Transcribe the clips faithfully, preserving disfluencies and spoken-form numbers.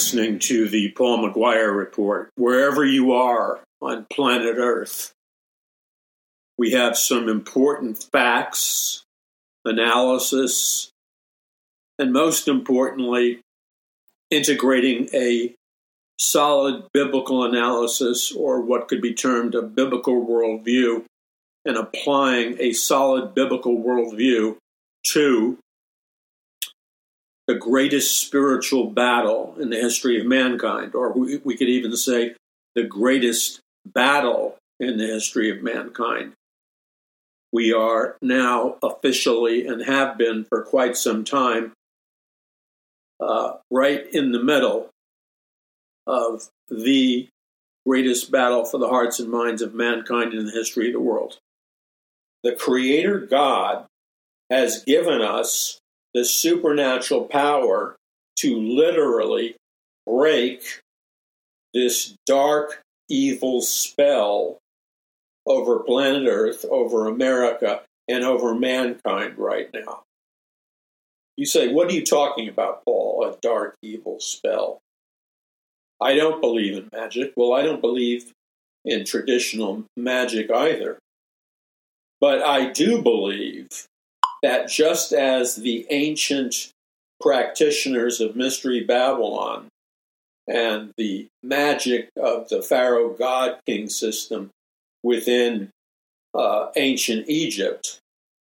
listening to the Paul McGuire Report. Wherever you are on planet Earth, we have some important facts, analysis, and most importantly, integrating a solid biblical analysis, or what could be termed a biblical worldview, and applying a solid biblical worldview to the greatest spiritual battle in the history of mankind, or we, we could even say the greatest battle in the history of mankind. We are now officially, and have been for quite some time, uh, right in the middle of the greatest battle for the hearts and minds of mankind in the history of the world. The Creator God has given us the supernatural power to literally break this dark, evil spell over planet Earth, over America, and over mankind right now. You say, what are you talking about, Paul? A dark, evil spell. I don't believe in magic. Well, I don't believe in traditional magic either. But I do believe that just as the ancient practitioners of Mystery Babylon and the magic of the Pharaoh God King system within uh, ancient Egypt,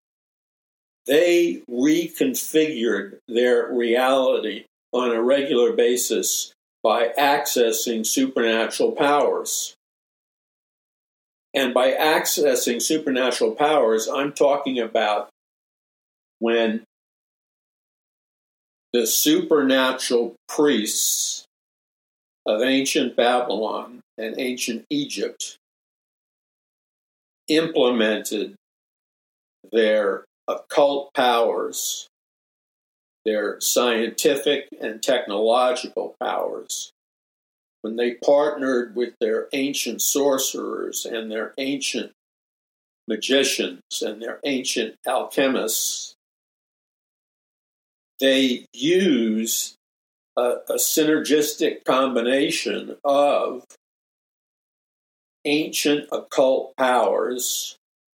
they reconfigured their reality on a regular basis by accessing supernatural powers. And by accessing supernatural powers, I'm talking about when the supernatural priests of ancient Babylon and ancient Egypt implemented their occult powers, their scientific and technological powers, when they partnered with their ancient sorcerers and their ancient magicians and their ancient alchemists, they used a, a synergistic combination of ancient occult powers,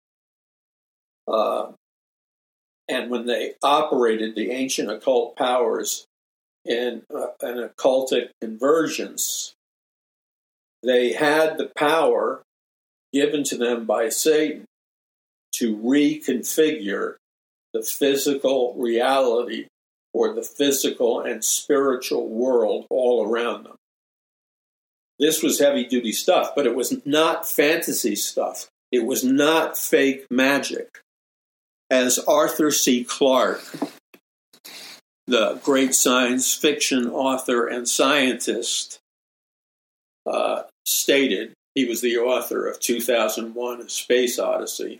uh, and when they operated the ancient occult powers in uh, an occultic convergence, they had the power given to them by Satan to reconfigure the physical reality or the physical and spiritual world all around them. This was heavy-duty stuff, but it was not fantasy stuff. It was not fake magic. As Arthur C. Clarke, the great science fiction author and scientist, uh, stated, he was the author of two thousand one, A Space Odyssey.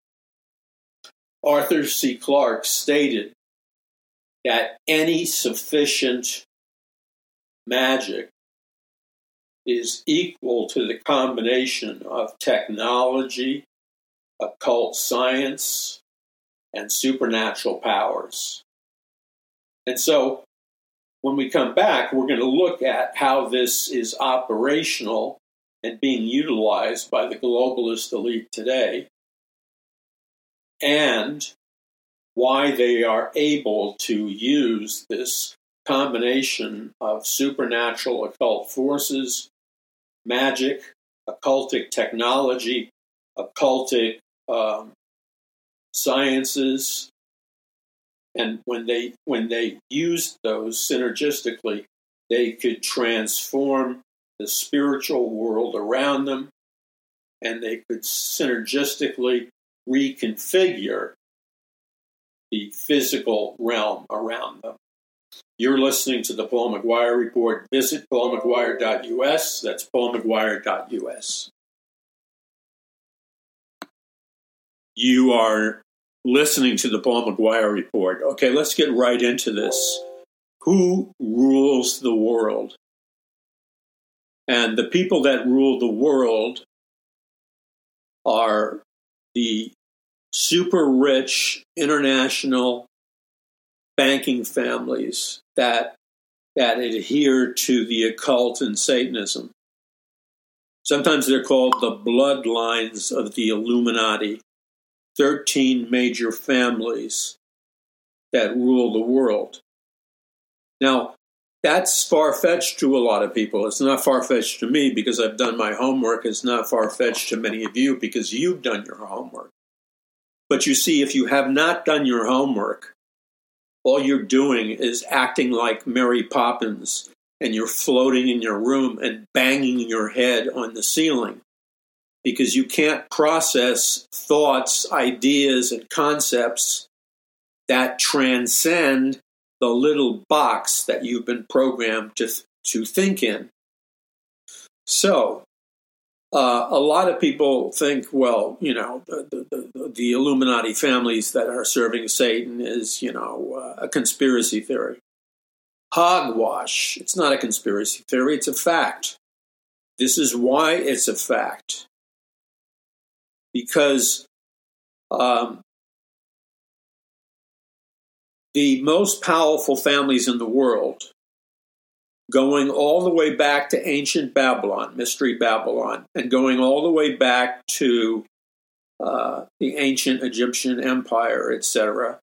Arthur C. Clarke stated that any sufficient magic is equal to the combination of technology, occult science, and supernatural powers. And so, when we come back, we're going to look at how this is operational and being utilized by the globalist elite today, and why they are able to use this combination of supernatural occult forces, magic, occultic technology, occultic um, sciences, and when they when they used those synergistically, they could transform the spiritual world around them, and they could synergistically reconfigure the physical realm around them. You're listening to the Paul McGuire Report. Visit paul mcguire dot u s. That's paul mcguire dot u s. You are listening to the Paul McGuire Report. Okay, let's get right into this. Who rules the world? And the people that rule the world are the super rich international banking families that that adhere to the occult and Satanism. Sometimes they're called the bloodlines of the Illuminati, thirteen major families that rule the world. Now, that's far-fetched to a lot of people. It's not far-fetched to me because I've done my homework. It's not far-fetched to many of you because you've done your homework. But you see, if you have not done your homework, all you're doing is acting like Mary Poppins, and you're floating in your room and banging your head on the ceiling because you can't process thoughts, ideas, and concepts that transcend the little box that you've been programmed to, to think in. So, uh, a lot of people think, well, you know, the, the, the Illuminati families that are serving Satan is, you know, uh, a conspiracy theory. Hogwash. It's not a conspiracy theory, it's a fact. This is why it's a fact. Because um, the most powerful families in the world, going all the way back to ancient Babylon, Mystery Babylon, and going all the way back to uh, the ancient Egyptian Empire, et cetera,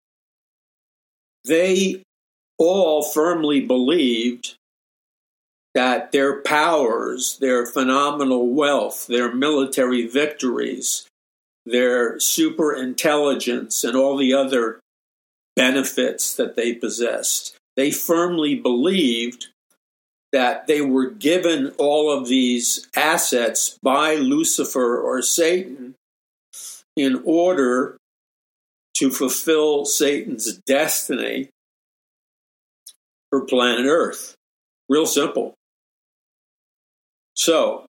they all firmly believed that their powers, their phenomenal wealth, their military victories, their super intelligence, and all the other benefits that they possessed, they firmly believed that they were given all of these assets by Lucifer or Satan in order to fulfill Satan's destiny for planet Earth. Real simple. So,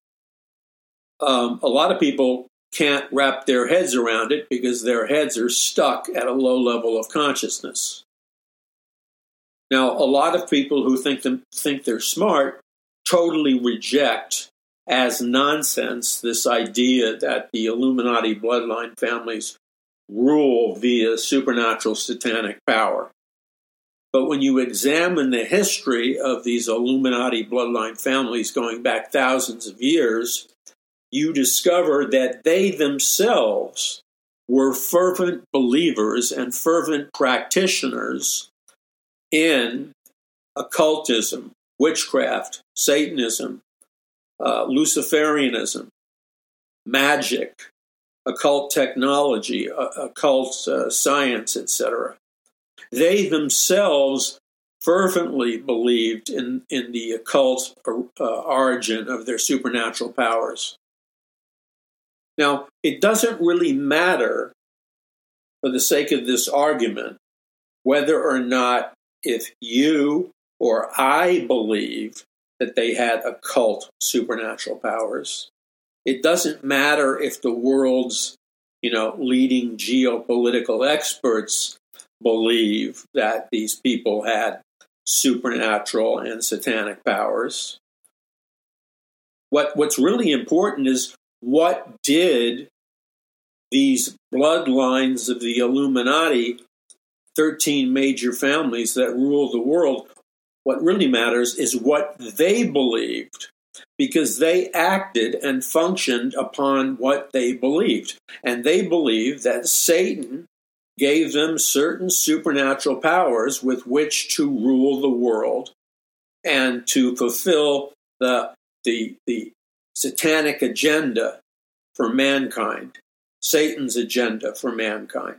um, a lot of people can't wrap their heads around it because their heads are stuck at a low level of consciousness. Now, a lot of people who think them, think they're smart totally reject as nonsense this idea that the Illuminati bloodline families rule via supernatural satanic power. But when you examine the history of these Illuminati bloodline families going back thousands of years, you discover that they themselves were fervent believers and fervent practitioners in occultism, witchcraft, Satanism, uh, Luciferianism, magic, occult technology, uh, occult uh, science, et cetera. They themselves fervently believed in, in the occult uh, origin of their supernatural powers. Now, it doesn't really matter, for the sake of this argument, whether or not if you or I believe that they had occult supernatural powers. It doesn't matter if the world's, you know, leading geopolitical experts believe that these people had supernatural and satanic powers. What, what's really important is, what did these bloodlines of the Illuminati, thirteen major families that rule the world, what really matters is what they believed, because they acted and functioned upon what they believed. And they believed that Satan gave them certain supernatural powers with which to rule the world and to fulfill the, the, the satanic agenda for mankind, Satan's agenda for mankind.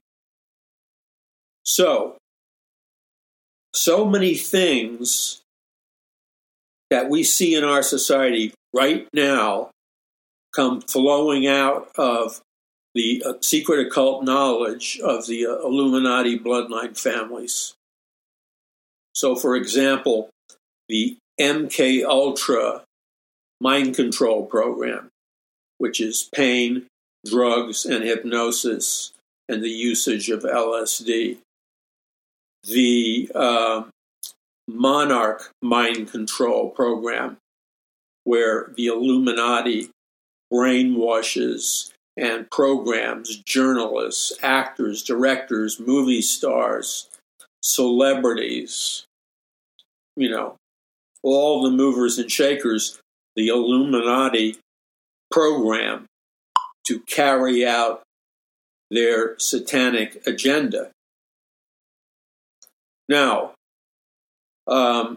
So, so many things that we see in our society right now come flowing out of the uh, secret occult knowledge of the uh, Illuminati bloodline families. So, for example, the M K Ultra mind control program, which is pain, drugs, and hypnosis, and the usage of L S D. The uh, Monarch mind control program, where the Illuminati brainwashes and programs journalists, actors, directors, movie stars, celebrities, you know, all the movers and shakers, the Illuminati program to carry out their satanic agenda. Now, um,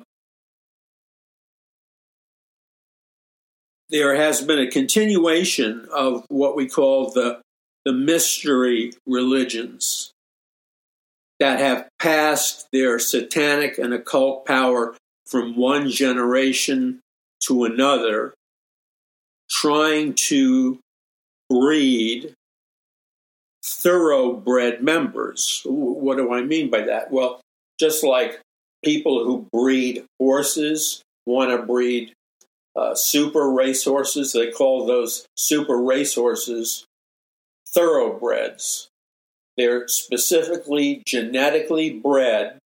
there has been a continuation of what we call the, the mystery religions that have passed their satanic and occult power from one generation to another, trying to breed thoroughbred members. What do I mean by that? Well, just like people who breed horses want to breed uh, super racehorses, they call those super racehorses thoroughbreds. They're specifically genetically bred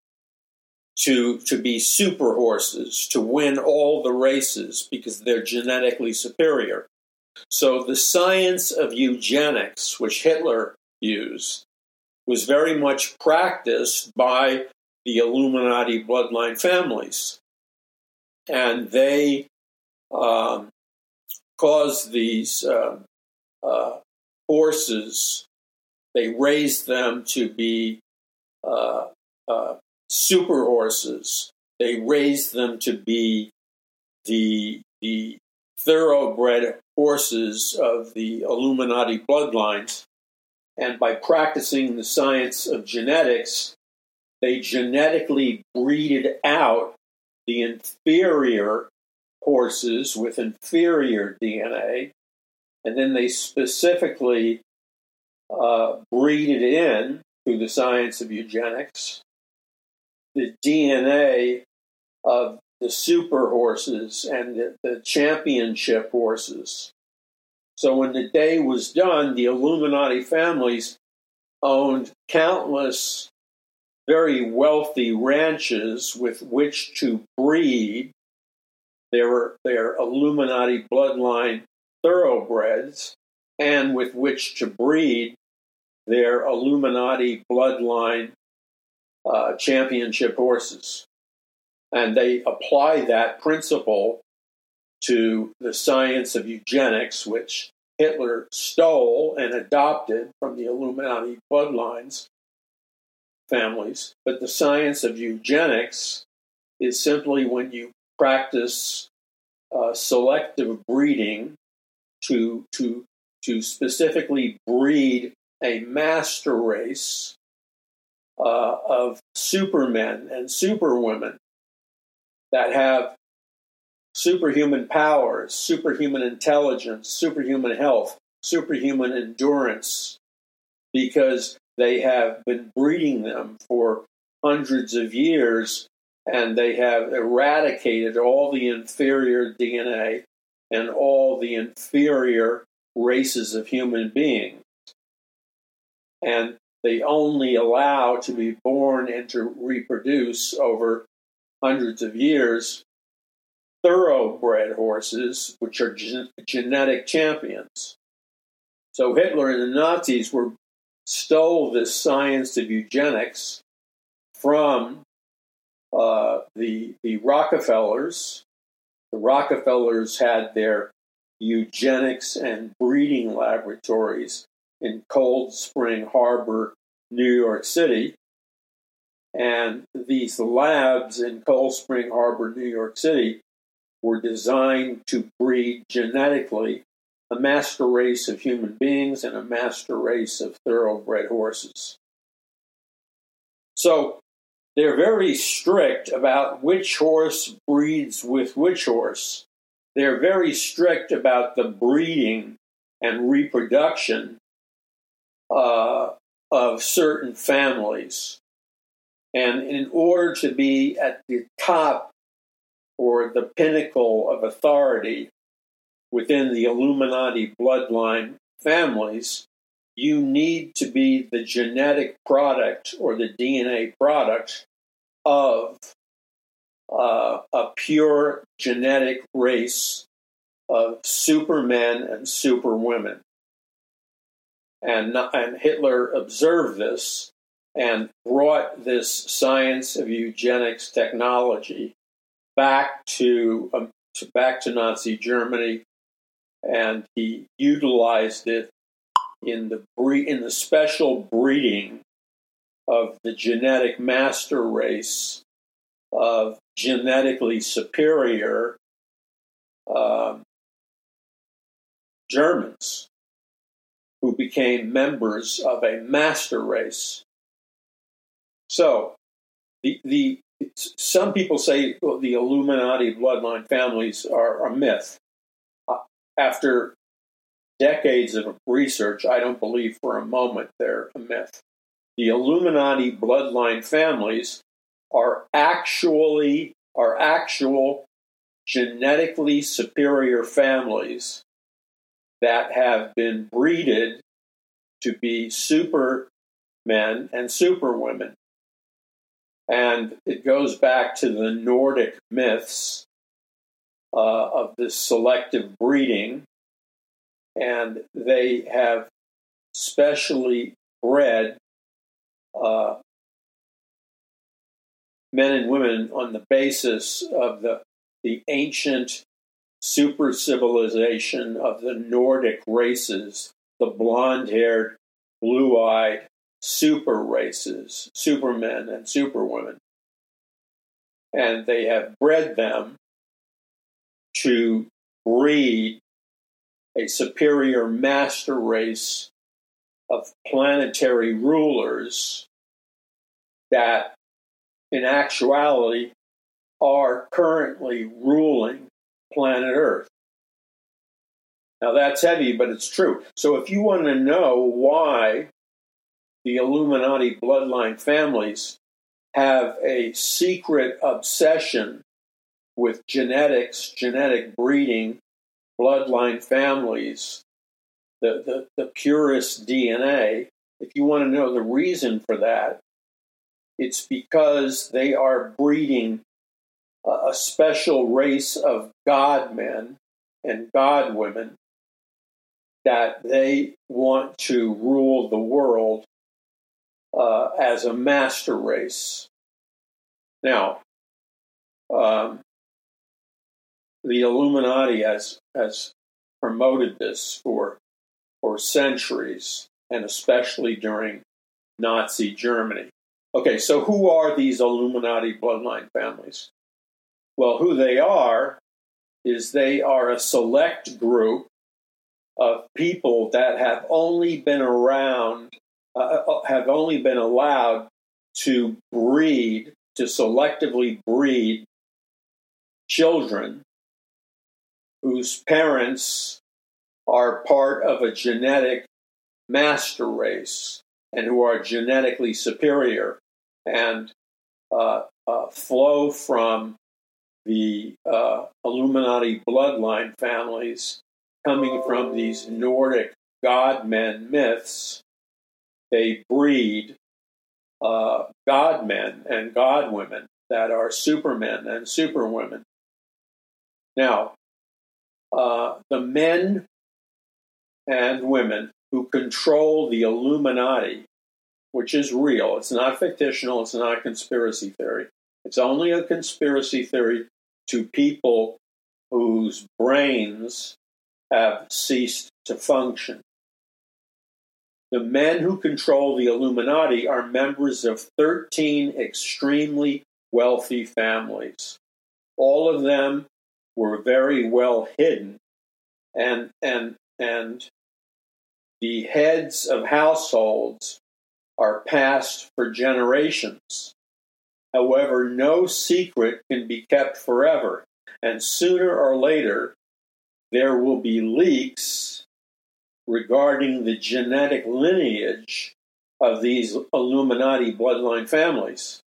to, to be super horses, to win all the races because they're genetically superior. So the science of eugenics, which Hitler used, was very much practiced by the Illuminati bloodline families. And they um, caused these uh, uh, horses, they raised them to be uh, uh, super horses. They raised them to be the, the thoroughbred horses of the Illuminati bloodlines. And by practicing the science of genetics, they genetically breeded out the inferior horses with inferior D N A, and then they specifically uh, breeded in, through the science of eugenics, the D N A of the super horses and the, the championship horses. So when the day was done, the Illuminati families owned countless very wealthy ranches with which to breed their, their Illuminati bloodline thoroughbreds and with which to breed their Illuminati bloodline uh, championship horses. And they apply that principle to the science of eugenics, which Hitler stole and adopted from the Illuminati bloodlines families. But the science of eugenics is simply when you practice uh, selective breeding to, to, to specifically breed a master race uh, of supermen and superwomen that have superhuman powers, superhuman intelligence, superhuman health, superhuman endurance, because they have been breeding them for hundreds of years and they have eradicated all the inferior D N A and all the inferior races of human beings. And they only allow to be born and to reproduce over hundreds of years thoroughbred horses, which are gen- genetic champions. So Hitler and the Nazis were stole this science of eugenics from uh, the the Rockefellers. The Rockefellers had their eugenics and breeding laboratories in Cold Spring Harbor, New York City. And these labs in Cold Spring Harbor, New York City, were designed to breed genetically a master race of human beings and a master race of thoroughbred horses. So they're very strict about which horse breeds with which horse. They're very strict about the breeding and reproduction uh, of certain families. And in order to be at the top or the pinnacle of authority within the Illuminati bloodline families, you need to be the genetic product or the D N A product of uh, a pure genetic race of supermen and superwomen. And, and Hitler observed this and brought this science of eugenics technology back to, um, to back to Nazi Germany, and he utilized it in the bre- in the special breeding of the genetic master race of genetically superior um, Germans who became members of a master race. So, the the some people say well, the Illuminati bloodline families are a myth. Uh, after decades of research, I don't believe for a moment they're a myth. The Illuminati bloodline families are actually are actual genetically superior families that have been breeded to be supermen and superwomen. And it goes back to the Nordic myths uh, of this selective breeding. And they have specially bred uh, men and women on the basis of the, the ancient super civilization of the Nordic races, the blonde-haired, blue-eyed super races, supermen and superwomen. And they have bred them to breed a superior master race of planetary rulers that, in actuality, are currently ruling planet Earth. Now, that's heavy, but it's true. So if you want to know why the Illuminati bloodline families have a secret obsession with genetics, genetic breeding, bloodline families, the, the, the purest D N A, if you want to know the reason for that, it's because they are breeding a, a special race of God men and God women that they want to rule the world uh, as a master race. Now, um, the Illuminati has has promoted this for for centuries, and especially during Nazi Germany. Okay, so who are these Illuminati bloodline families? Well, who they are is they are a select group of people that have only been around, uh, have only been allowed to breed, to selectively breed children whose parents are part of a genetic master race and who are genetically superior and uh, uh, flow from the uh, Illuminati bloodline families coming from these Nordic godmen myths. They breed uh, godmen and godwomen that are supermen and superwomen. Now, uh, the men and women who control the Illuminati, which is real, it's not fictional, it's not a conspiracy theory. It's only a conspiracy theory to people whose brains have ceased to function. The men who control the Illuminati are members of thirteen extremely wealthy families. All of them were very well hidden, and and and the heads of households are passed for generations. However, no secret can be kept forever, and sooner or later there will be leaks regarding the genetic lineage of these Illuminati bloodline families.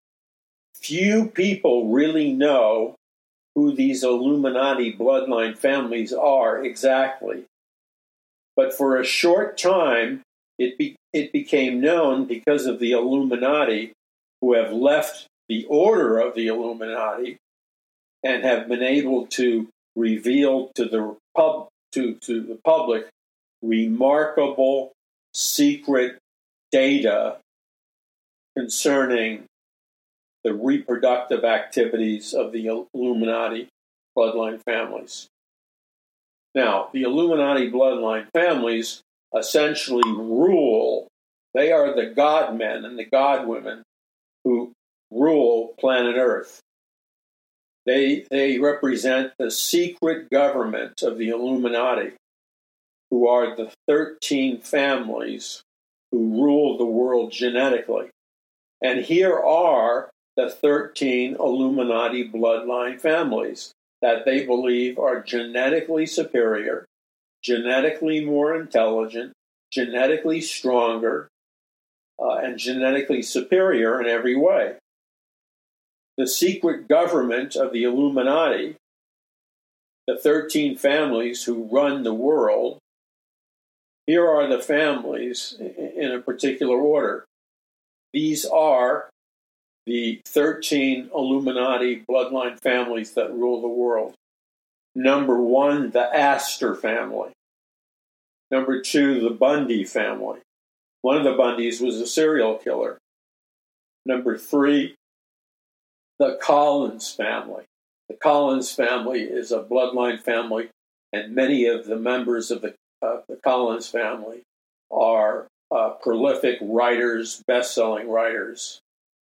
Few people really know who these Illuminati bloodline families are exactly. But for a short time, it, be, it became known because of the Illuminati, who have left the order of the Illuminati and have been able to reveal to the pub to, to the public remarkable secret data concerning the reproductive activities of the Illuminati bloodline families. Now, the Illuminati bloodline families essentially rule. They are the god men and the god women who rule planet Earth. They, they represent the secret government of the Illuminati, who are the thirteen families who rule the world genetically. And here are the thirteen Illuminati bloodline families that they believe are genetically superior, genetically more intelligent, genetically stronger, uh, and genetically superior in every way. The secret government of the Illuminati, the thirteen families who run the world, here are the families in a particular order. These are the thirteen Illuminati bloodline families that rule the world. Number one, the Astor family. Number two, the Bundy family. One of the Bundys was a serial killer. Number three, the Collins family. The Collins family is a bloodline family, and many of the members of the, uh, the Collins family are uh, prolific writers, best-selling writers.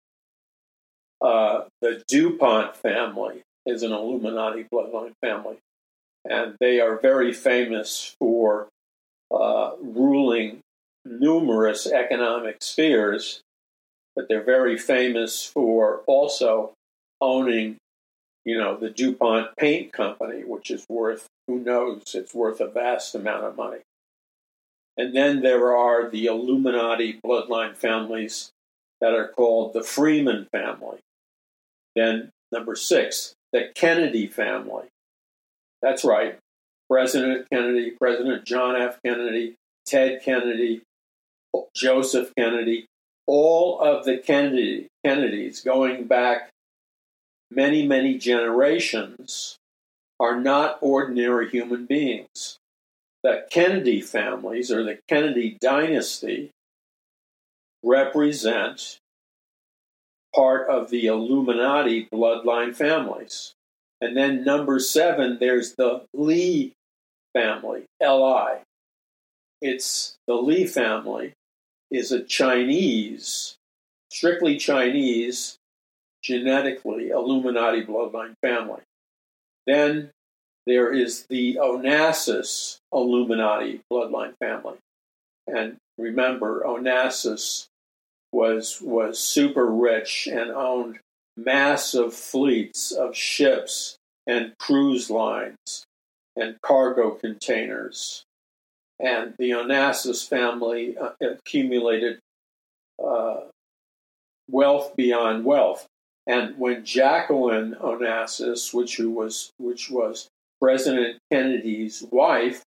Uh, the DuPont family is an Illuminati bloodline family, and they are very famous for uh, ruling numerous economic spheres, but they're very famous for also owning, you know, the DuPont Paint Company, which is worth, who knows, it's worth a vast amount of money. And then there are the Illuminati bloodline families that are called the Freeman family. Then number six, the Kennedy family. That's right. President Kennedy, President John F. Kennedy, Ted Kennedy, Joseph Kennedy, all of the Kennedy, Kennedys going back many, many generations are not ordinary human beings. The Kennedy families, or the Kennedy dynasty, represent part of the Illuminati bloodline families. And then number seven, there's the Lee family, L I. It's the Lee family is a Chinese, strictly Chinese, genetically Illuminati bloodline family. Then there is the Onassis Illuminati bloodline family. And remember, Onassis was was super rich and owned massive fleets of ships and cruise lines and cargo containers. And the Onassis family uh, accumulated uh, wealth beyond wealth. And when Jacqueline Onassis, which who was which was President Kennedy's wife,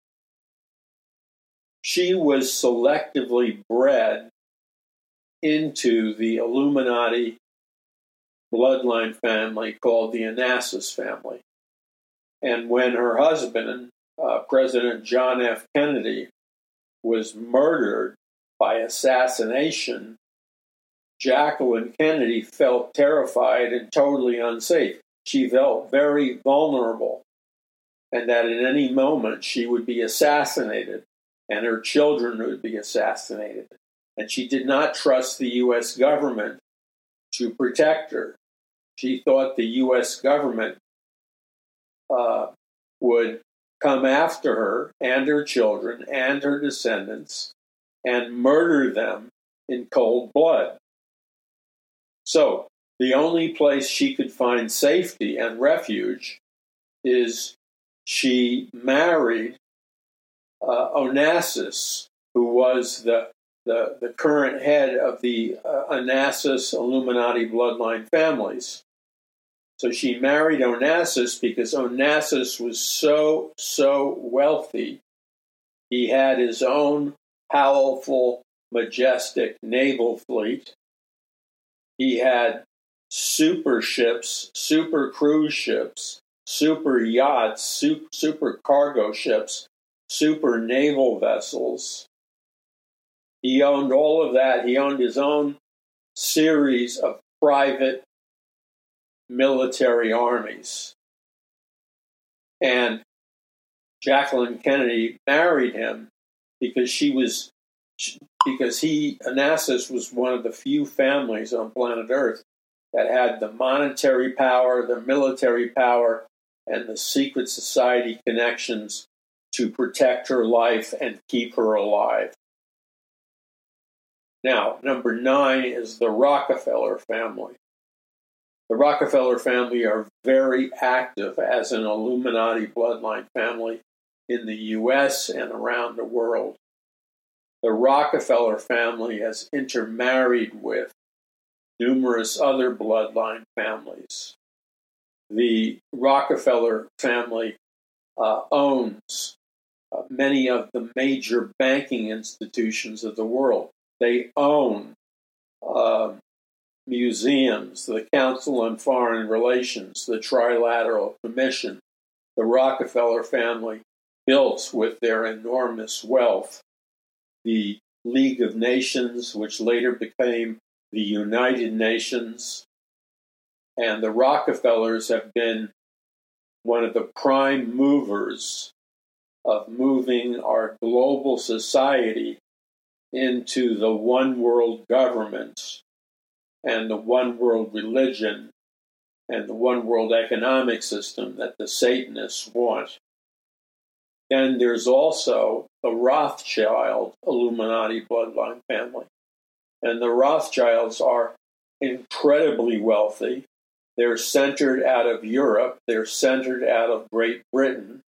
she was selectively bred into the Illuminati bloodline family called the Onassis family. And when her husband, uh, President John F. Kennedy, was murdered by assassination, Jacqueline Kennedy felt terrified and totally unsafe. She felt very vulnerable, and that at any moment she would be assassinated, and her children would be assassinated. And she did not trust the U S government to protect her. She thought the U S government uh, would come after her and her children and her descendants and murder them in cold blood. So the only place she could find safety and refuge is she married uh, Onassis, who was the The, the current head of the uh, Onassis Illuminati bloodline families. So she married Onassis because Onassis was so, so wealthy. He had his own powerful, majestic naval fleet. He had super ships, super cruise ships, super yachts, super, super cargo ships, super naval vessels. He owned all of that. He owned his own series of private military armies. And Jacqueline Kennedy married him because she was, because he, Onassis was one of the few families on planet Earth that had the monetary power, the military power, and the secret society connections to protect her life and keep her alive. Now, number nine is the Rockefeller family. The Rockefeller family are very active as an Illuminati bloodline family in the U S and around the world. The Rockefeller family has intermarried with numerous other bloodline families. The Rockefeller family uh, owns uh, many of the major banking institutions of the world. They own uh, museums, the Council on Foreign Relations, the Trilateral Commission. The Rockefeller family built with their enormous wealth the League of Nations, which later became the United Nations. And the Rockefellers have been one of the prime movers of moving our global society into the one world government and the one world religion and the one world economic system that the Satanists want. Then there's also the Rothschild Illuminati bloodline family. And the Rothschilds are incredibly wealthy. They're centered out of Europe. They're centered out of Great Britain.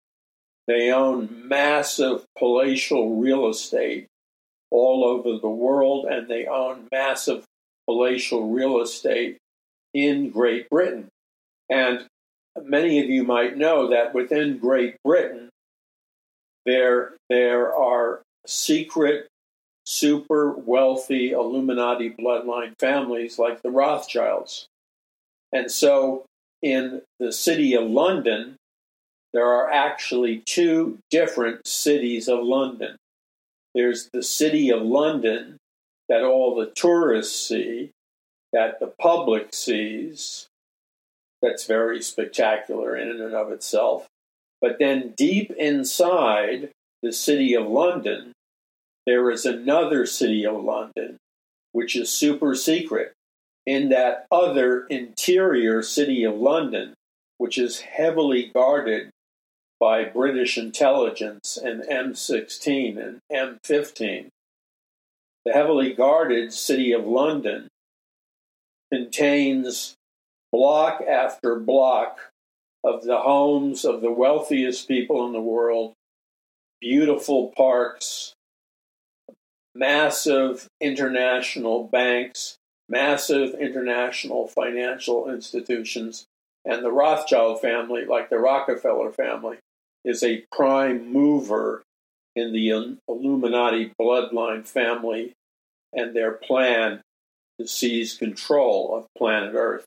They own massive palatial real estate all over the world, and they own massive palatial real estate in Great Britain. And many of you might know that within Great Britain, there, there are secret, super wealthy Illuminati bloodline families like the Rothschilds. And so in the city of London, there are actually two different cities of London. There's the city of London that all the tourists see, that the public sees, that's very spectacular in and of itself. But then deep inside the city of London, there is another city of London, which is super secret, in that other interior city of London, which is heavily guarded by British intelligence and M sixteen and M fifteen. The heavily guarded city of London contains block after block of the homes of the wealthiest people in the world, beautiful parks, massive international banks, massive international financial institutions, and the Rothschild family, like the Rockefeller family, is a prime mover in the Illuminati bloodline family and their plan to seize control of planet Earth.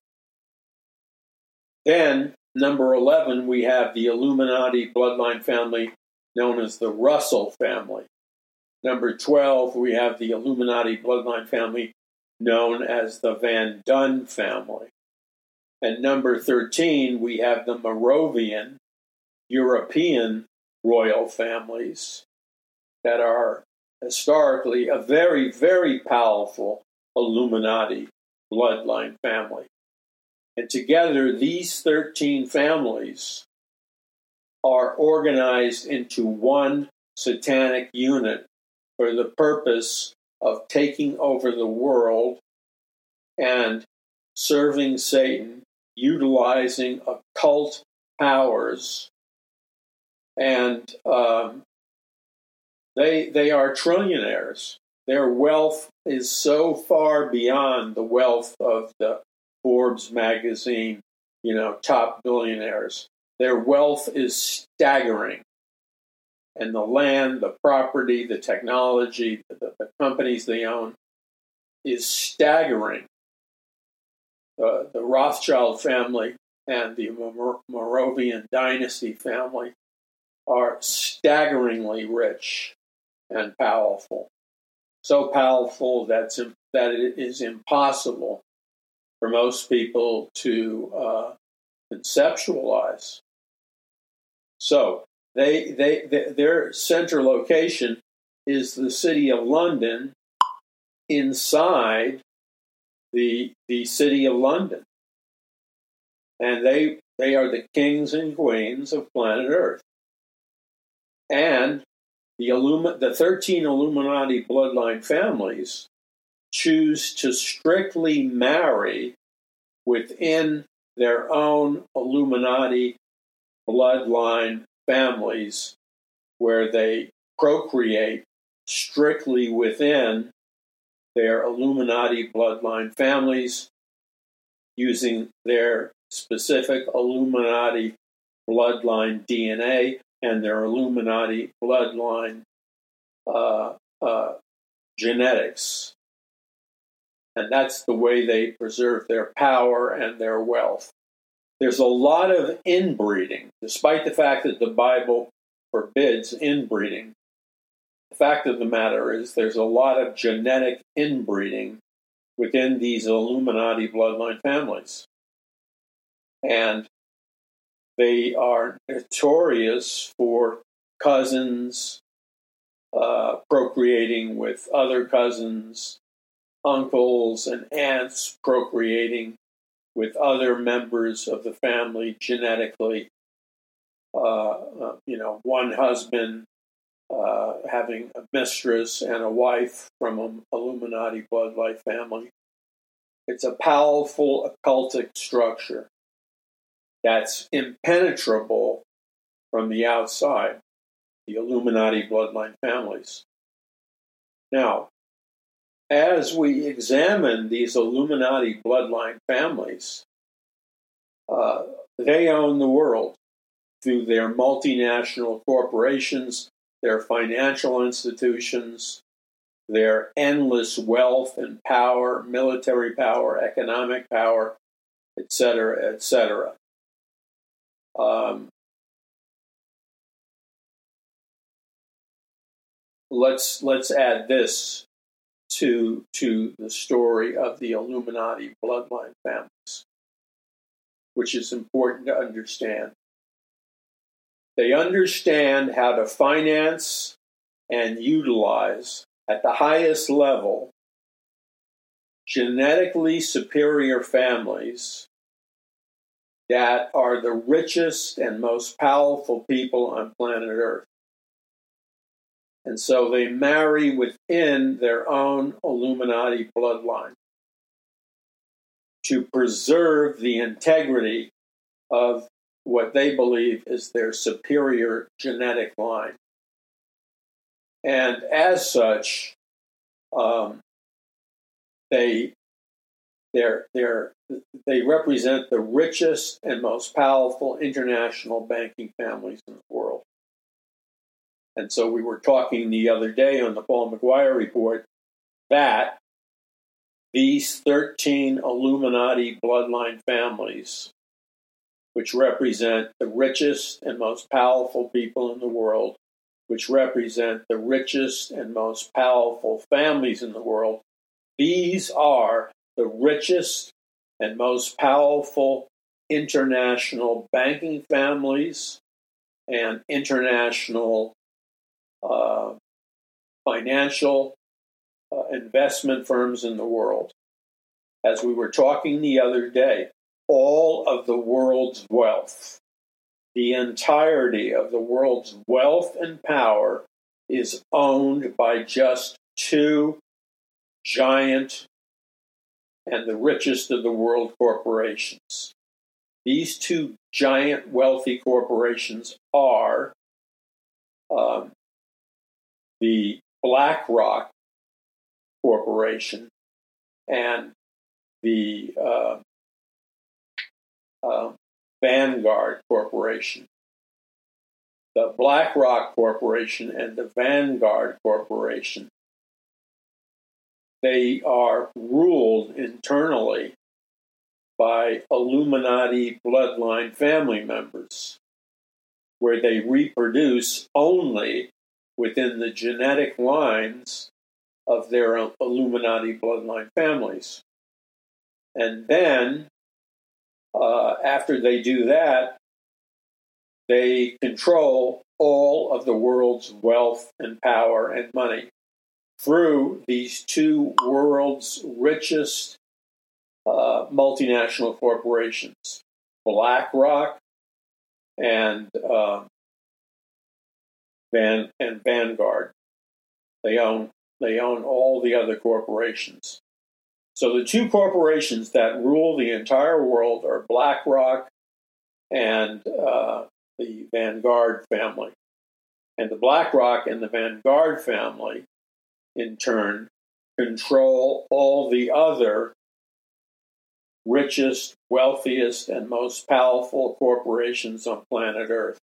Then, number eleven, we have the Illuminati bloodline family known as the Russell family. Number twelve, we have the Illuminati bloodline family known as the Van Dun family. And number thirteen, we have the Moravian European royal families that are historically a very, very powerful Illuminati bloodline family. And together, these thirteen families are organized into one satanic unit for the purpose of taking over the world and serving Satan, utilizing occult powers. And um, they they are trillionaires. Their wealth is so far beyond the wealth of the Forbes magazine, you know, top billionaires. Their wealth is staggering. And the land, the property, the technology, the, the companies they own is staggering. Uh, the Rothschild family and the Mor- Moravian dynasty family are staggeringly rich and powerful. So powerful that's, that it is impossible for most people to uh, conceptualize. So they, they, they, their center location is the city of London inside the, the city of London. And they, they are the kings and queens of planet Earth. And the, Illumi- the thirteen Illuminati bloodline families choose to strictly marry within their own Illuminati bloodline families, where they procreate strictly within their Illuminati bloodline families using their specific Illuminati bloodline D N A and their Illuminati bloodline uh, uh, genetics. And that's the way they preserve their power and their wealth. There's a lot of inbreeding, despite the fact that the Bible forbids inbreeding. The fact of the matter is there's a lot of genetic inbreeding within these Illuminati bloodline families. And they are notorious for cousins uh, procreating with other cousins, uncles and aunts procreating with other members of the family genetically. Uh, uh, you know, one husband uh, having a mistress and a wife from an Illuminati bloodline family. It's a powerful occultic structure that's impenetrable from the outside, the Illuminati bloodline families. Now, as we examine these Illuminati bloodline families, uh, they own the world through their multinational corporations, their financial institutions, their endless wealth and power, military power, economic power, et cetera, et cetera. Um, let's let's add this to to the story of the Illuminati bloodline families, which is important to understand. They understand how to finance and utilize at the highest level genetically superior families that are the richest and most powerful people on planet Earth. And so they marry within their own Illuminati bloodline to preserve the integrity of what they believe is their superior genetic line. And as such, um, they they're, they're, they represent the richest and most powerful international banking families in the world. And so we were talking the other day on the Paul McGuire Report that these thirteen Illuminati bloodline families, which represent the richest and most powerful people in the world, which represent the richest and most powerful families in the world, these are the richest and most powerful international banking families and international uh, financial uh, investment firms in the world. As we were talking the other day, all of the world's wealth, the entirety of the world's wealth and power is owned by just two giant and the richest of the world corporations. These two giant wealthy corporations are um, the BlackRock Corporation and the uh, uh, Vanguard Corporation. The BlackRock Corporation and the Vanguard Corporation, they are ruled internally by Illuminati bloodline family members, where they reproduce only within the genetic lines of their Illuminati bloodline families. And then, uh, after they do that, they control all of the world's wealth and power and money through these two world's richest uh, multinational corporations, BlackRock and uh, Van and Vanguard. They own they own all the other corporations. So the two corporations that rule the entire world are BlackRock and uh, the Vanguard family. And the BlackRock and the Vanguard family, in turn, control all the other richest, wealthiest, and most powerful corporations on planet Earth.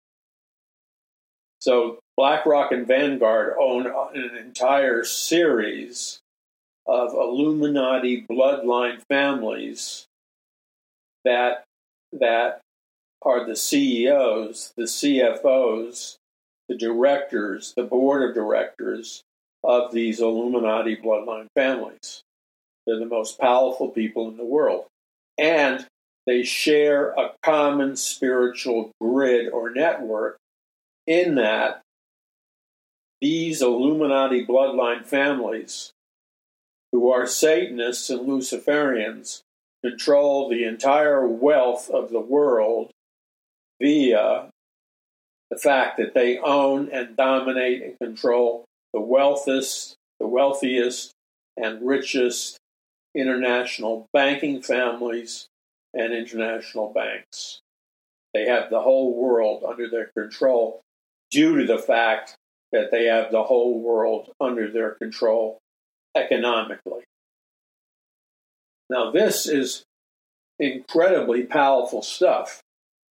So BlackRock and Vanguard own an entire series of Illuminati bloodline families that that are the C E Os, the C F Os, the directors, the board of directors of these Illuminati bloodline families. They're the most powerful people in the world. And they share a common spiritual grid or network in that these Illuminati bloodline families, who are Satanists and Luciferians, control the entire wealth of the world via the fact that they own and dominate and control the wealthiest, the wealthiest and richest international banking families and international banks. They have the whole world under their control due to the fact that they have the whole world under their control economically. Now, this is incredibly powerful stuff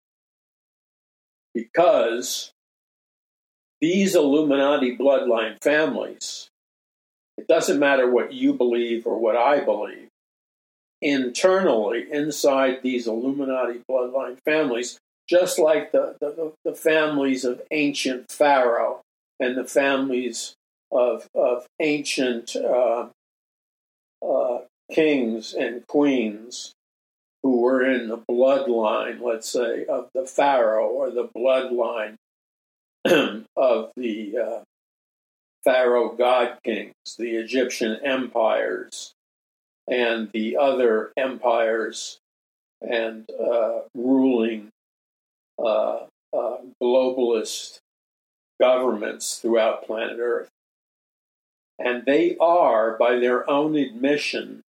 because these Illuminati bloodline families, it doesn't matter what you believe or what I believe, internally, inside these Illuminati bloodline families, just like the, the, the families of ancient Pharaoh and the families of, of ancient uh, uh, kings and queens who were in the bloodline, let's say, of the Pharaoh or the bloodline of the uh, Pharaoh god kings, the Egyptian empires, and the other empires and uh, ruling uh, uh, globalist governments throughout planet Earth. And they are, by their own admission,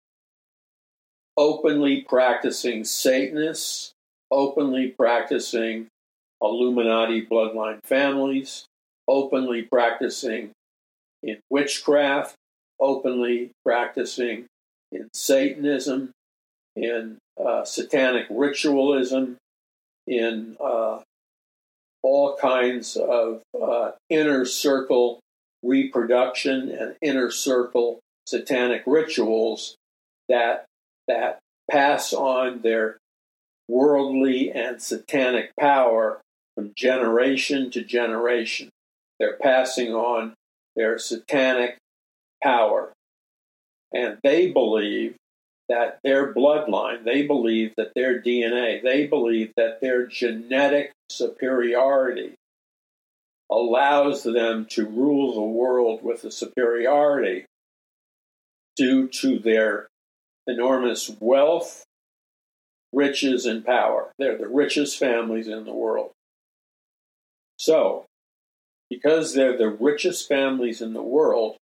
openly practicing Satanists, openly practicing Illuminati bloodline families, openly practicing in witchcraft, openly practicing in Satanism, in uh, satanic ritualism, in uh, all kinds of uh, inner circle reproduction and inner circle satanic rituals that that pass on their worldly and satanic power from generation to generation. They're passing on their satanic power. And they believe that their bloodline, they believe that their D N A, they believe that their genetic superiority allows them to rule the world with a superiority due to their enormous wealth, riches, and power. They're the richest families in the world. So, because they're the richest families in the world,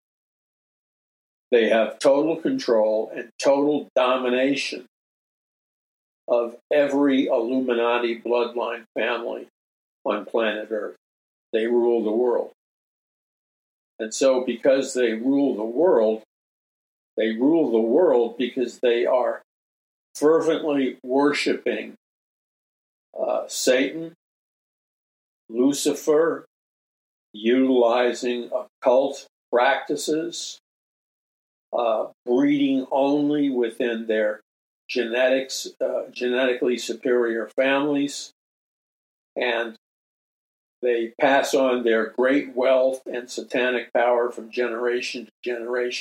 they have total control and total domination of every Illuminati bloodline family on planet Earth. They rule the world. And so because they rule the world, they rule the world because they are fervently worshiping uh, Satan, Lucifer, utilizing occult practices, uh, breeding only within their genetics, uh, genetically superior families, and they pass on their great wealth and satanic power from generation to generation.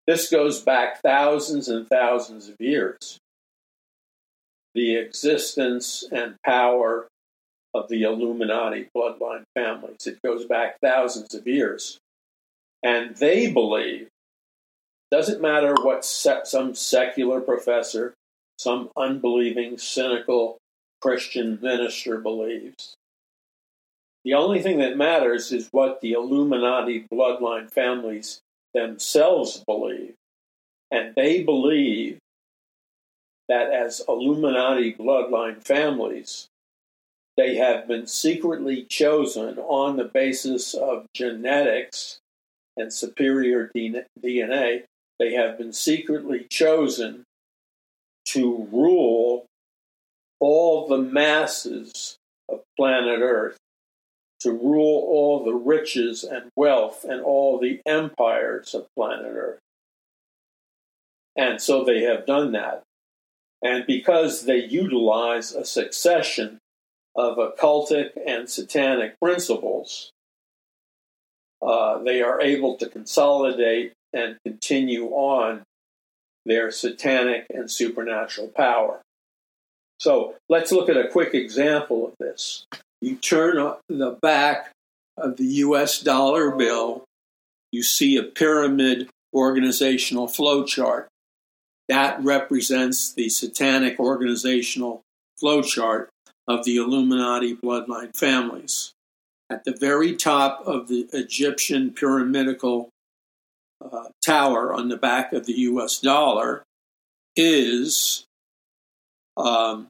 This goes back thousands and thousands of years. The existence and power of the Illuminati bloodline families. It goes back thousands of years. And they believe, doesn't matter what se- some secular professor, some unbelieving, cynical Christian minister believes. The only thing that matters is what the Illuminati bloodline families themselves believe. And they believe that as Illuminati bloodline families, they have been secretly chosen on the basis of genetics and superior D N A. They have been secretly chosen to rule all the masses of planet Earth, to rule all the riches and wealth and all the empires of planet Earth. And so they have done that. And because they utilize a succession of occultic and satanic principles, uh, they are able to consolidate and continue on their satanic and supernatural power. So let's look at a quick example of this. You turn the back of the U S dollar bill, you see a pyramid organizational flowchart. That represents the satanic organizational flowchart of the Illuminati bloodline families. At the very top of the Egyptian pyramidical uh, tower on the back of the U S dollar is um,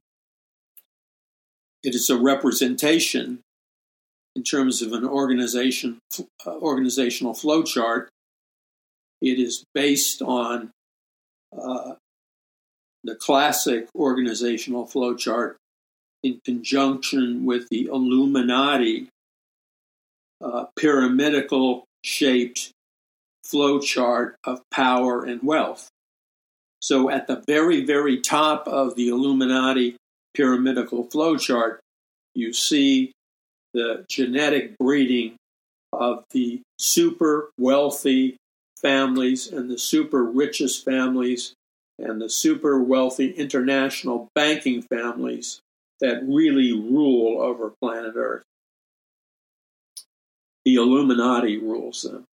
it is a representation in terms of an organization uh, organizational flowchart. It is based on uh, the classic organizational flowchart in conjunction with the Illuminati uh, pyramidical shaped flowchart of power and wealth. So at the very, very top of the Illuminati pyramidical flowchart, you see the genetic breeding of the super wealthy families and the super richest families and the super wealthy international banking families that really rule over planet Earth. The Illuminati rules them.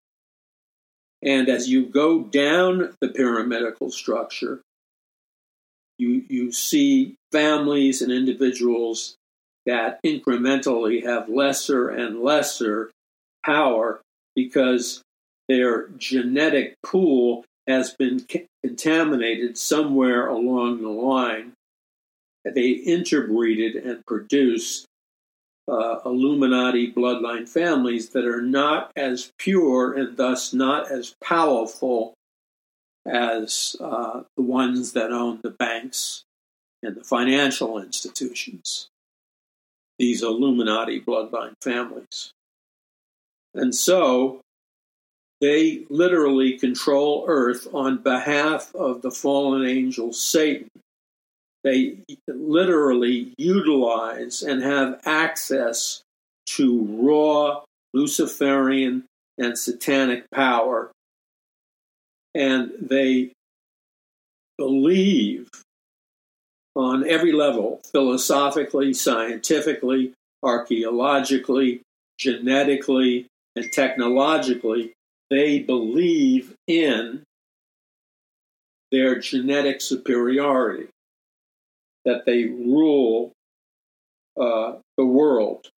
And as you go down the pyramidical structure, you, you see families and individuals that incrementally have lesser and lesser power because their genetic pool has been contaminated somewhere along the line. They interbreeded and produced uh, Illuminati bloodline families that are not as pure and thus not as powerful as uh, the ones that own the banks and the financial institutions, these Illuminati bloodline families. And so they literally control Earth on behalf of the fallen angel Satan. They literally utilize and have access to raw Luciferian and satanic power. And they believe on every level, philosophically, scientifically, archaeologically, genetically, and technologically, they believe in their genetic superiority, that they rule uh, the world.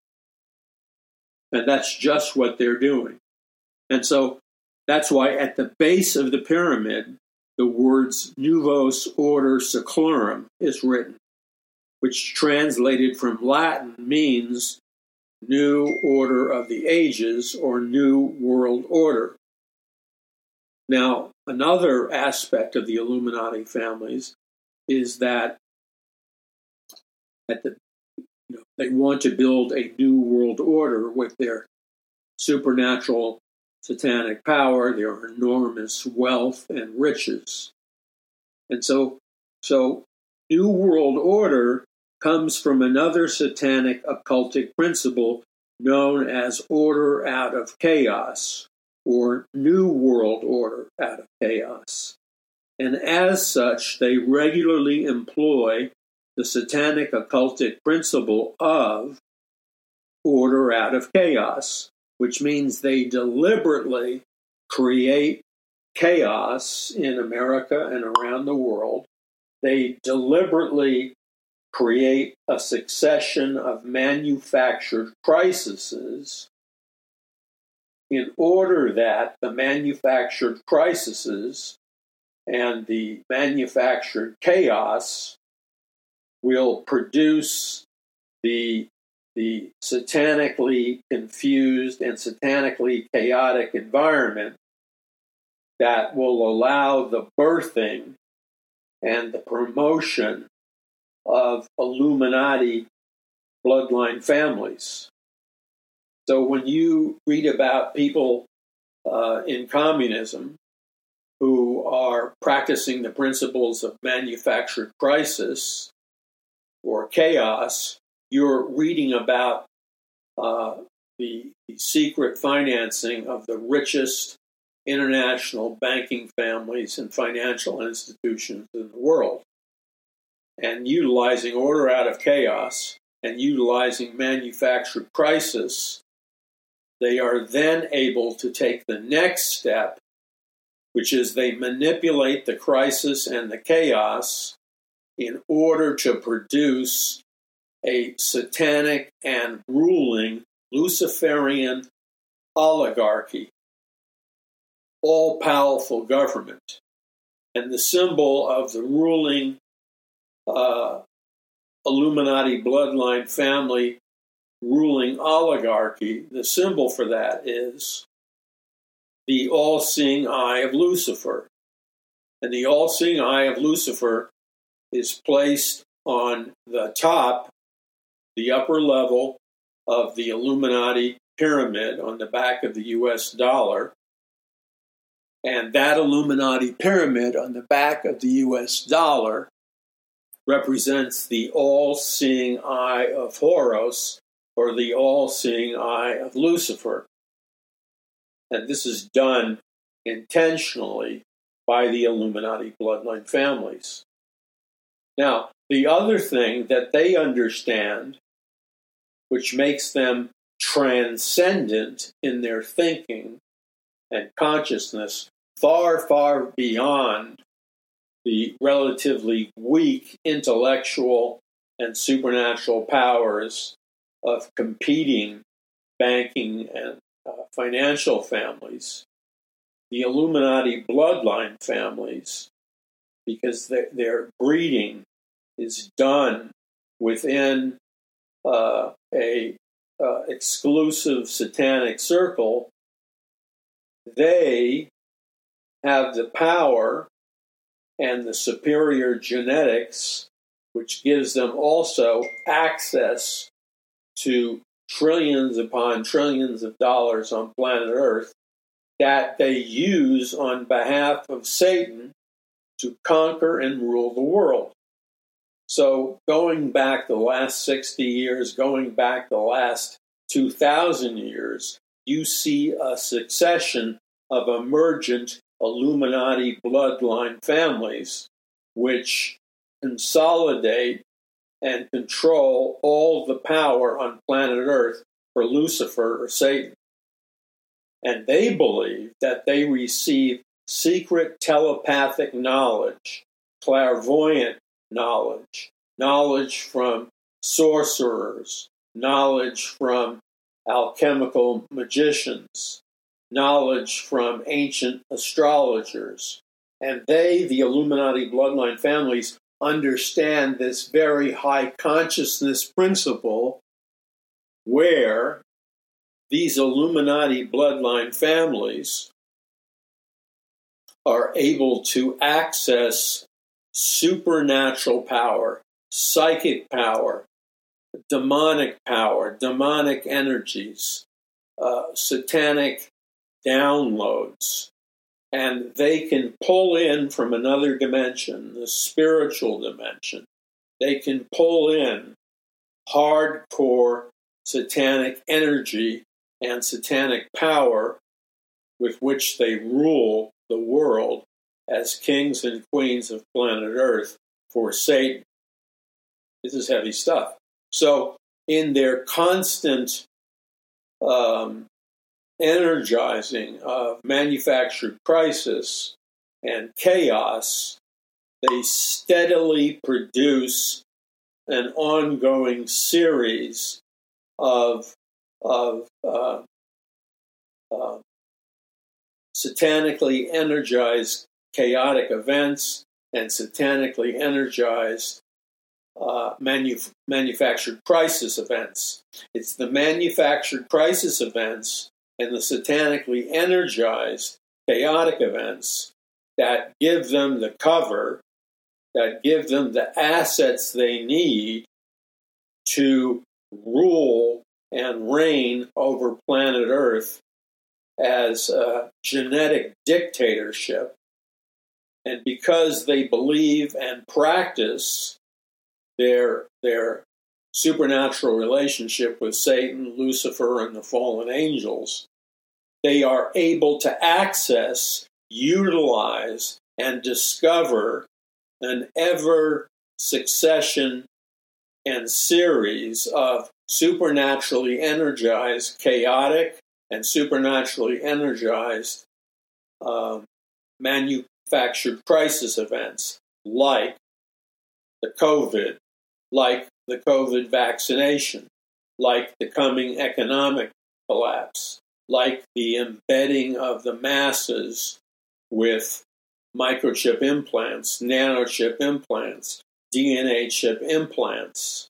And that's just what they're doing. And so that's why at the base of the pyramid, the words Novus Order Seclorum is written, which translated from Latin means New Order of the Ages or New World Order. Now, another aspect of the Illuminati families is that at the, you know, they want to build a new world order with their supernatural satanic power, their enormous wealth and riches. And so, so New World Order comes from another satanic occultic principle known as order out of chaos, or new world order out of chaos. And as such, they regularly employ the satanic occultic principle of order out of chaos, which means they deliberately create chaos in America and around the world. They deliberately create a succession of manufactured crises in order that the manufactured crises and the manufactured chaos will produce the, the satanically confused and satanically chaotic environment that will allow the birthing and the promotion of Illuminati bloodline families. So when you read about people uh, in communism who are practicing the principles of manufactured crisis or chaos, you're reading about uh, the, the secret financing of the richest international banking families and financial institutions in the world, and utilizing order out of chaos and utilizing manufactured crisis. They are then able to take the next step, which is they manipulate the crisis and the chaos in order to produce a satanic and ruling Luciferian oligarchy, all-powerful government. And the symbol of the ruling uh, Illuminati bloodline family ruling oligarchy, the symbol for that is the all-seeing eye of Lucifer. And the all-seeing eye of Lucifer is placed on the top, the upper level of the Illuminati pyramid on the back of the U S dollar. And that Illuminati pyramid on the back of the U S dollar represents the all-seeing eye of Horus, or the all-seeing eye of Lucifer. And this is done intentionally by the Illuminati bloodline families. Now, the other thing that they understand, which makes them transcendent in their thinking and consciousness, far, far beyond the relatively weak intellectual and supernatural powers of competing banking and uh, financial families, the Illuminati bloodline families, because their, their breeding is done within uh, a uh, exclusive satanic circle, they have the power and the superior genetics, which gives them also access to trillions upon trillions of dollars on planet Earth that they use on behalf of Satan to conquer and rule the world. So going back the last sixty years, going back the last two thousand years, you see a succession of emergent Illuminati bloodline families which consolidate and control all the power on planet Earth for Lucifer or Satan. And they believe that they receive secret telepathic knowledge, clairvoyant knowledge, knowledge from sorcerers, knowledge from alchemical magicians, knowledge from ancient astrologers. And they, the Illuminati bloodline families, understand this very high consciousness principle where these Illuminati bloodline families are able to access supernatural power, psychic power, demonic power, demonic energies, uh, satanic downloads, and they can pull in from another dimension, the spiritual dimension. They can pull in hardcore satanic energy and satanic power with which they rule the world as kings and queens of planet Earth for Satan. This is heavy stuff. So in their constant um, energizing of manufactured crisis and chaos, they steadily produce an ongoing series of, of uh, uh, satanically energized chaotic events and satanically energized uh, manuf- manufactured crisis events. It's the manufactured crisis events and the satanically energized chaotic events that give them the cover, that give them the assets they need to rule and reign over planet Earth as a genetic dictatorship. And because they believe and practice their, their supernatural relationship with Satan, Lucifer, and the fallen angels, they are able to access, utilize, and discover an ever succession and series of supernaturally energized, chaotic, and supernaturally energized uh, manufactured crisis events, like the COVID, like the COVID vaccination, like the coming economic collapse, like the embedding of the masses with microchip implants, nanochip implants, D N A chip implants.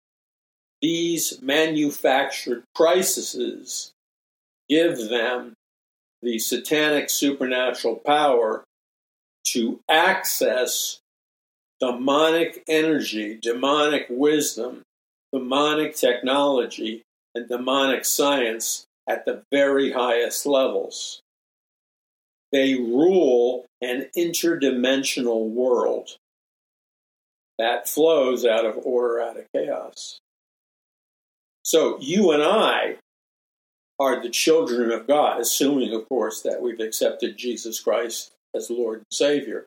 These manufactured crises give them the satanic supernatural power to access demonic energy, demonic wisdom, demonic technology, and demonic science at the very highest levels. They rule an interdimensional world that flows out of order, out of chaos. So you and I are the children of God, assuming, of course, that we've accepted Jesus Christ as Lord and Savior.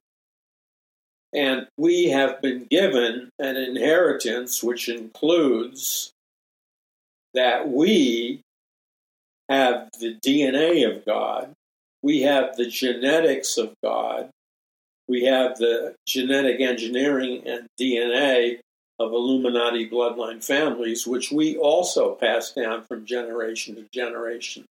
And we have been given an inheritance which includes that we have the D N A of God, we have the genetics of God, we have the genetic engineering and D N A of Illuminati bloodline families, which we also pass down from generation to generation.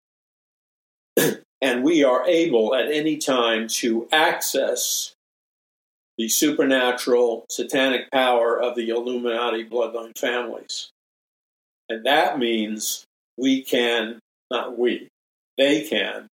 And we are able at any time to access the supernatural satanic power of the Illuminati bloodline families. And that means we can, not we, they can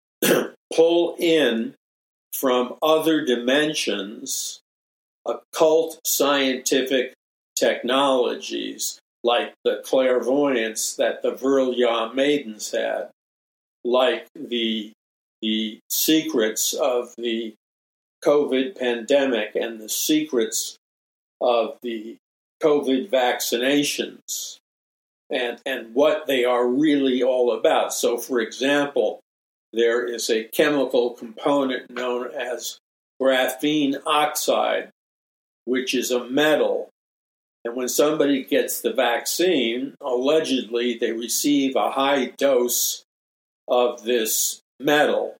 pull in from other dimensions occult scientific technologies like the clairvoyance that the Vril-Ya maidens had, like the, the secrets of the COVID pandemic and the secrets of the COVID vaccinations and, and what they are really all about. So, for example, there is a chemical component known as graphene oxide, which is a metal. And when somebody gets the vaccine, allegedly they receive a high dose of this metal.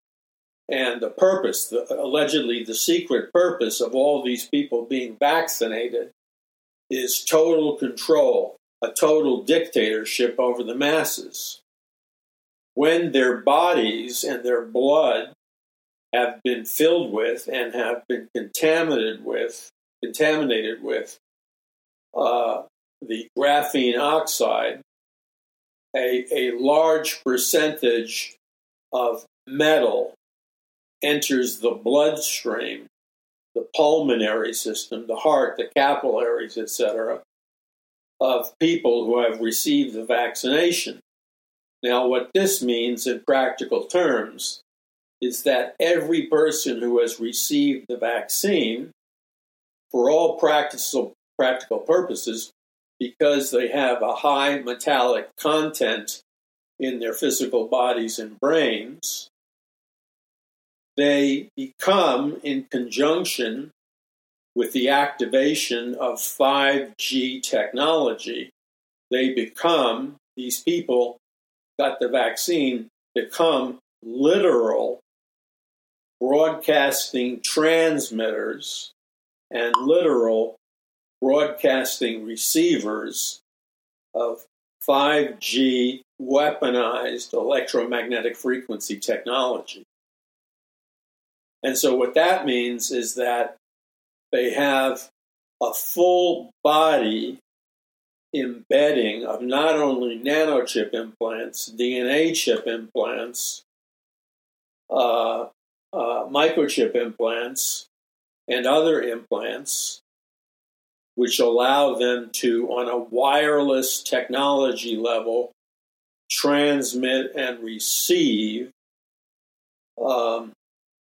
And the purpose, the, allegedly the secret purpose of all these people being vaccinated is total control, a total dictatorship over the masses. When their bodies and their blood have been filled with and have been contaminated with, contaminated with uh, the graphene oxide, a, a large percentage of metal enters the bloodstream, the pulmonary system, the heart, the capillaries, et cetera, of people who have received the vaccination. Now, what this means in practical terms is that every person who has received the vaccine, for all practical, practical purposes, because they have a high metallic content in their physical bodies and brains, they become, in conjunction with the activation of five G technology, they become, these people got the vaccine, become literal broadcasting transmitters and literal broadcasting receivers of five G weaponized electromagnetic frequency technology. And so what that means is that they have a full body embedding of not only nanochip implants, D N A chip implants, uh, uh, microchip implants, and other implants, which allow them to, on a wireless technology level, transmit and receive um,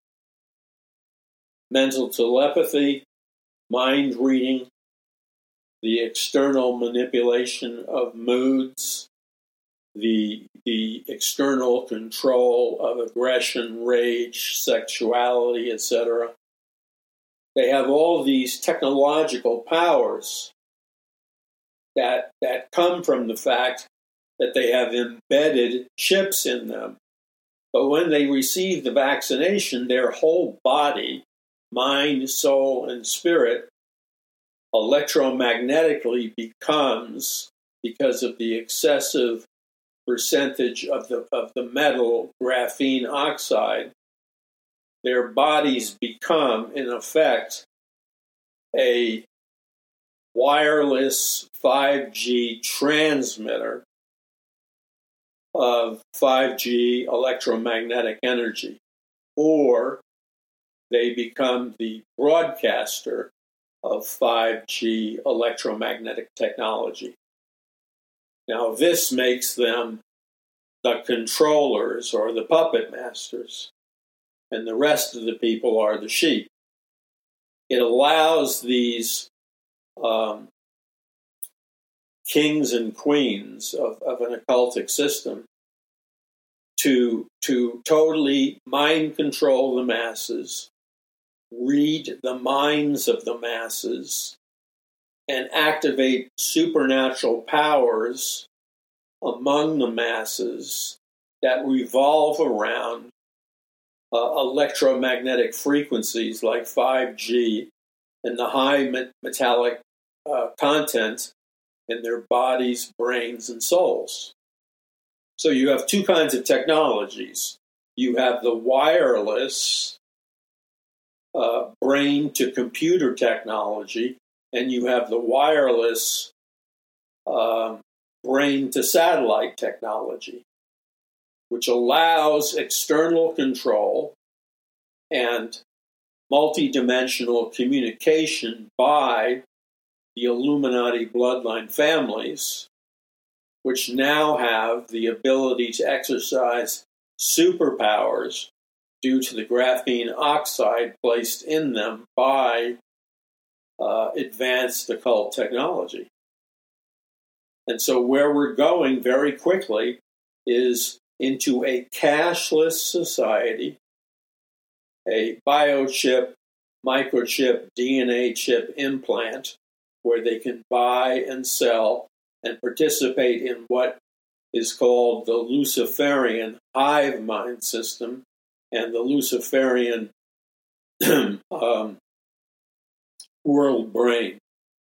mental telepathy, mind reading, the external manipulation of moods, the, the external control of aggression, rage, sexuality, et cetera. They have all these technological powers that, that come from the fact that they have embedded chips in them. But when they receive the vaccination, their whole body, mind, soul, and spirit, electromagnetically becomes, because of the excessive percentage of the of the metal graphene oxide, their bodies become, in effect, a wireless five G transmitter of five G electromagnetic energy, or they become the broadcaster of five G electromagnetic technology. Now, this makes them the controllers or the puppet masters, and the rest of the people are the sheep. It allows these um, kings and queens of, of an occultic system to, to totally mind control the masses, read the minds of the masses, and activate supernatural powers among the masses that revolve around uh, electromagnetic frequencies like five G and the high met- metallic uh, content in their bodies, brains, and souls. So you have two kinds of technologies. You have the wireless uh, brain-to-computer technology, and you have the wireless um, brain-to-satellite technology, which allows external control and multidimensional communication by the Illuminati bloodline families, which now have the ability to exercise superpowers due to the graphene oxide placed in them by uh, advanced occult technology. And so where we're going very quickly is into a cashless society, a biochip, microchip, D N A chip implant, where they can buy and sell and participate in what is called the Luciferian hive mind system and the Luciferian um, world brain.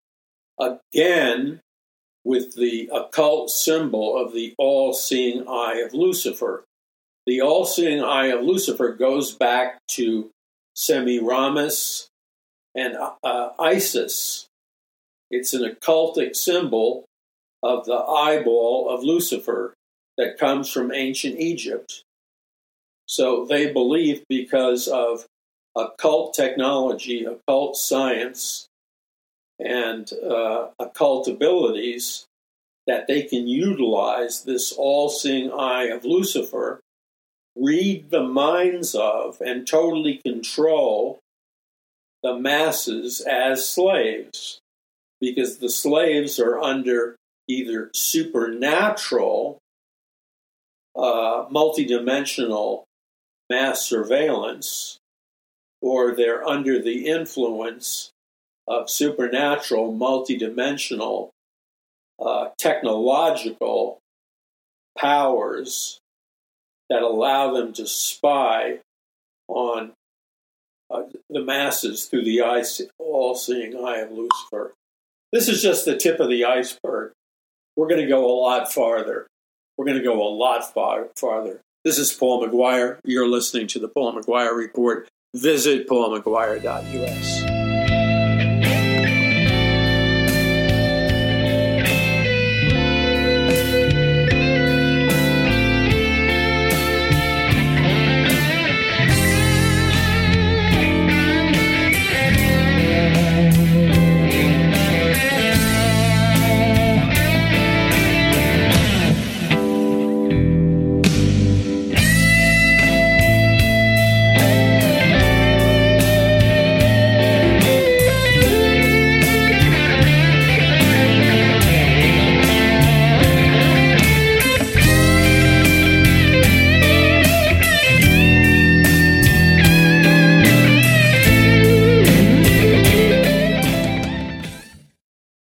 Again, with the occult symbol of the all-seeing eye of Lucifer. The all-seeing eye of Lucifer goes back to Semiramis and uh, Isis. It's an occultic symbol of the eyeball of Lucifer that comes from ancient Egypt. So they believe, because of occult technology, occult science, and uh, occult abilities, that they can utilize this all-seeing eye of Lucifer, read the minds of, and totally control the masses as slaves, because the slaves are under either supernatural, uh, multidimensional mass surveillance, or they're under the influence of supernatural, multidimensional, uh, technological powers that allow them to spy on uh, the masses through the eye, all-seeing eye of Lucifer. This is just the tip of the iceberg. We're going to go a lot farther. We're going to go a lot far, farther. This is Paul McGuire. You're listening to the Paul McGuire Report. Visit paul mcguire dot u s.